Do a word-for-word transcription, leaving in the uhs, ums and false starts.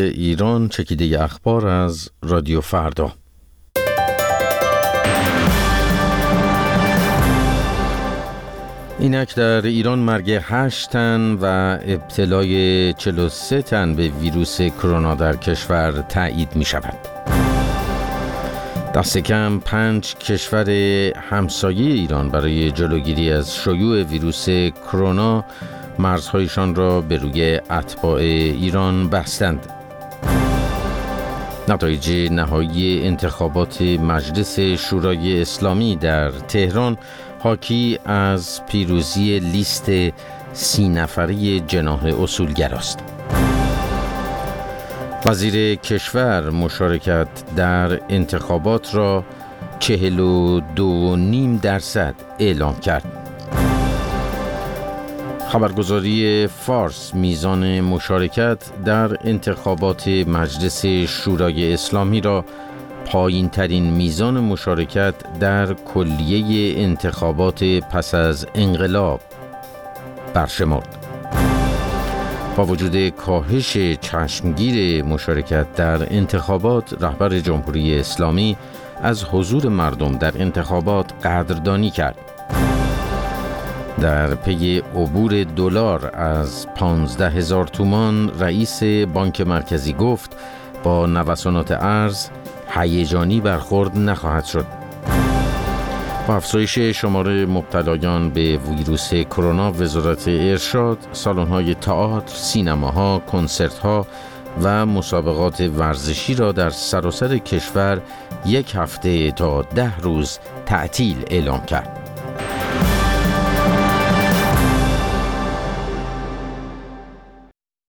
ایران، چکیده اخبار از رادیو فردا. اینک در ایران مرگ هشت تن و ابتلای چهل و سه تن به ویروس کرونا در کشور تایید می شود. دست کم پنج کشور همسایه ایران برای جلوگیری از شیوع ویروس کرونا مرزهایشان را به روی اتباع ایران بستند. نتایج نهایی انتخابات مجلس شورای اسلامی در تهران حاکی از پیروزی لیست سی نفری جناح اصولگراست. وزیر کشور مشارکت در انتخابات را چهل و دو و نیم درصد اعلام کرد. خبرگزاری فارس میزان مشارکت در انتخابات مجلس شورای اسلامی را پایین ترین میزان مشارکت در کلیه انتخابات پس از انقلاب برشمرد. با وجود کاهش چشمگیر مشارکت در انتخابات، رهبر جمهوری اسلامی از حضور مردم در انتخابات قدردانی کرد. در پی عبور دلار از پانزده هزار تومان، رئیس بانک مرکزی گفت با نوسانات ارز هیجانی برخورد نخواهد شد. با افزایش شمار مبتلایان به ویروس کرونا، وزارت ارشاد سالن‌های تئاتر، سینماها، کنسرت‌ها و مسابقات ورزشی را در سراسر کشور یک هفته تا ده روز تعطیل اعلام کرد.